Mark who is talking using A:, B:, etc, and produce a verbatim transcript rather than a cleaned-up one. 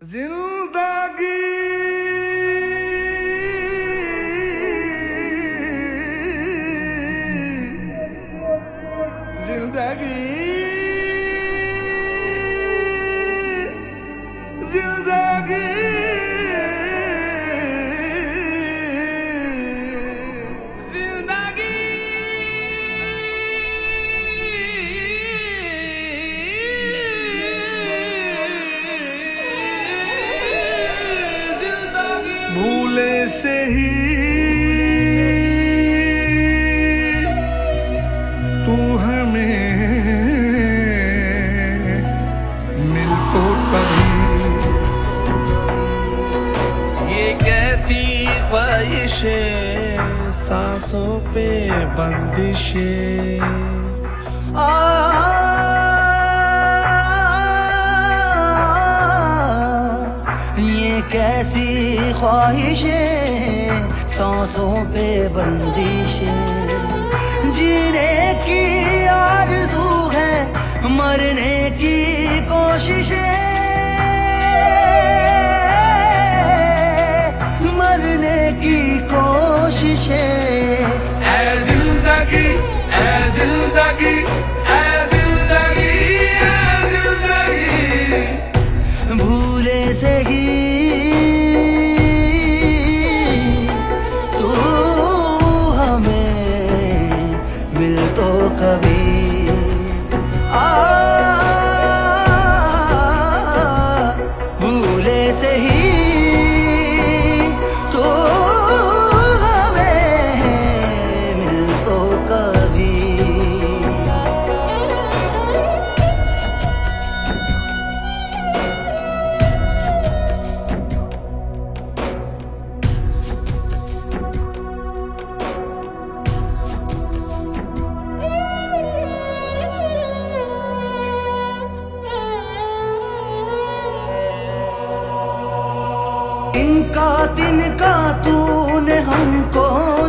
A: जिंदगी जिंदगी जिंदगी जिंदगी भूले से ही तू हमें मिल तो कभी।
B: ये कैसी ख्वाहिशें, सांसों पे बंदिशें।
C: आ ये कैसी ख्वाहिशें, सांसों पे बंदिशें। जीने की आरज़ू है, मरने की कोशिशें, मरने की कोशिशें।
A: ऐ जिंदगी ऐ जिंदगी ऐ जिंदगी ऐ जिंदगी
C: भूले से ही तू हमें मिल तो कभी। आ भूले से ही तू हमें मिल तो कभी। इनका तिनका तूने हमको